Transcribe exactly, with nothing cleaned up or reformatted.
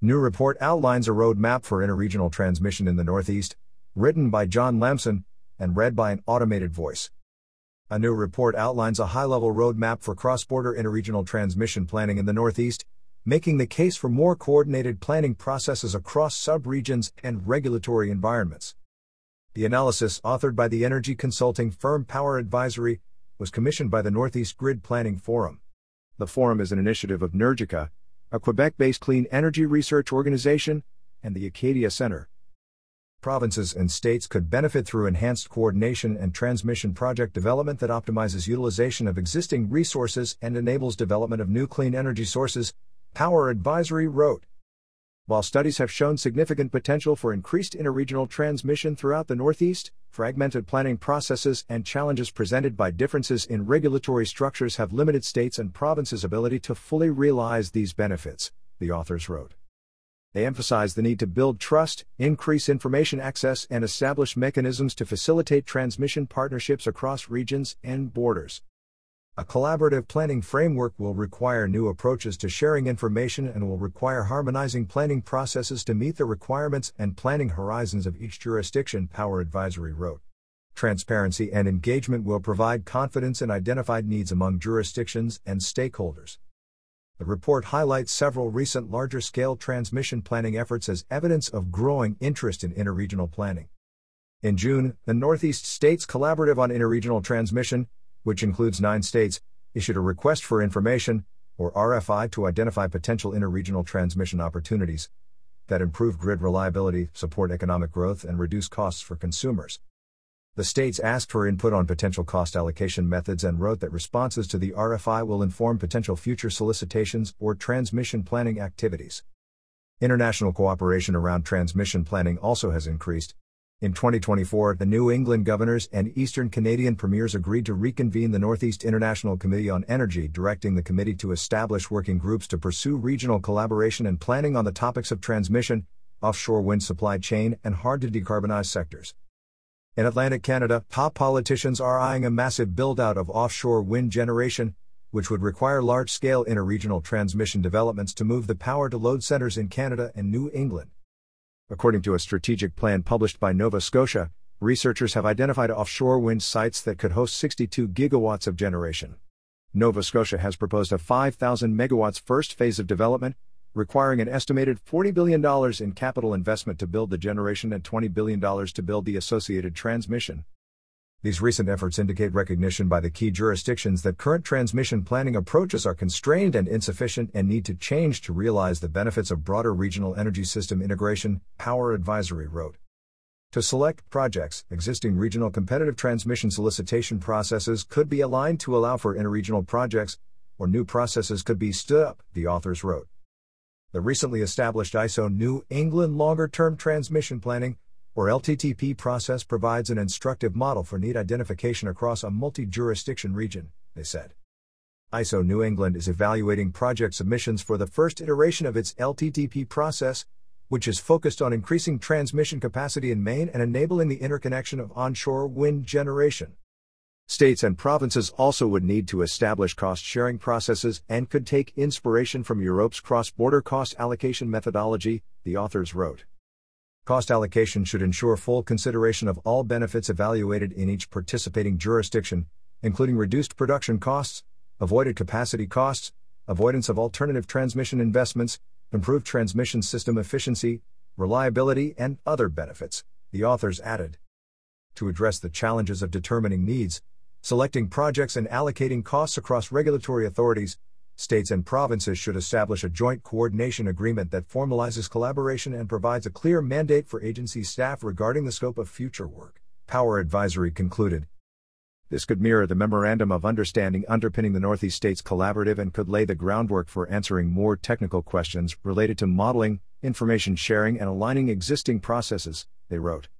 New report outlines a roadmap for interregional transmission in the Northeast, written by John Lamson, and read by an automated voice. A new report outlines a high-level roadmap for cross-border interregional transmission planning in the Northeast, making the case for more coordinated planning processes across sub-regions and regulatory environments. The analysis, authored by the energy consulting firm Power Advisory, was commissioned by the Northeast Grid Planning Forum. The forum is an initiative of NERGICA, a Quebec-based clean energy research organization, and the Acadia Center. Provinces and states could benefit through enhanced coordination and transmission project development that optimizes utilization of existing resources and enables development of new clean energy sources, Power Advisory wrote. While studies have shown significant potential for increased interregional transmission throughout the Northeast, fragmented planning processes and challenges presented by differences in regulatory structures have limited states' and provinces' ability to fully realize these benefits, the authors wrote. They emphasize the need to build trust, increase information access, and establish mechanisms to facilitate transmission partnerships across regions and borders. A collaborative planning framework will require new approaches to sharing information and will require harmonizing planning processes to meet the requirements and planning horizons of each jurisdiction, Power Advisory wrote. Transparency and engagement will provide confidence in identified needs among jurisdictions and stakeholders. The report highlights several recent larger-scale transmission planning efforts as evidence of growing interest in interregional planning. In June, the Northeast States Collaborative on Interregional Transmission, which includes nine states, issued a request for information, or R F I, to identify potential interregional transmission opportunities that improve grid reliability, support economic growth, and reduce costs for consumers. The states asked for input on potential cost allocation methods and wrote that responses to the R F I will inform potential future solicitations or transmission planning activities. International cooperation around transmission planning also has increased. In twenty twenty-four, the New England governors and Eastern Canadian premiers agreed to reconvene the Northeast International Committee on Energy, directing the committee to establish working groups to pursue regional collaboration and planning on the topics of transmission, offshore wind supply chain, and hard-to-decarbonize sectors. In Atlantic Canada, top politicians are eyeing a massive build-out of offshore wind generation, which would require large-scale interregional transmission developments to move the power to load centers in Canada and New England. According to a strategic plan published by Nova Scotia, researchers have identified offshore wind sites that could host sixty-two gigawatts of generation. Nova Scotia has proposed a five thousand megawatts first phase of development, requiring an estimated forty billion dollars in capital investment to build the generation and twenty billion dollars to build the associated transmission. These recent efforts indicate recognition by the key jurisdictions that current transmission planning approaches are constrained and insufficient and need to change to realize the benefits of broader regional energy system integration, Power Advisory wrote. To select projects, existing regional competitive transmission solicitation processes could be aligned to allow for interregional projects, or new processes could be stood up, the authors wrote. The recently established I S O New England Longer-Term Transmission Planning, or L T T P process provides an instructive model for need identification across a multi-jurisdiction region, they said. I S O New England is evaluating project submissions for the first iteration of its L T T P process, which is focused on increasing transmission capacity in Maine and enabling the interconnection of onshore wind generation. States and provinces also would need to establish cost-sharing processes and could take inspiration from Europe's cross-border cost allocation methodology, the authors wrote. Cost allocation should ensure full consideration of all benefits evaluated in each participating jurisdiction, including reduced production costs, avoided capacity costs, avoidance of alternative transmission investments, improved transmission system efficiency, reliability, and other benefits, the authors added. To address the challenges of determining needs, selecting projects and allocating costs across regulatory authorities, states and provinces should establish a joint coordination agreement that formalizes collaboration and provides a clear mandate for agency staff regarding the scope of future work, Power Advisory concluded. This could mirror the Memorandum of Understanding underpinning the Northeast States Collaborative and could lay the groundwork for answering more technical questions related to modeling, information sharing, and aligning existing processes, they wrote.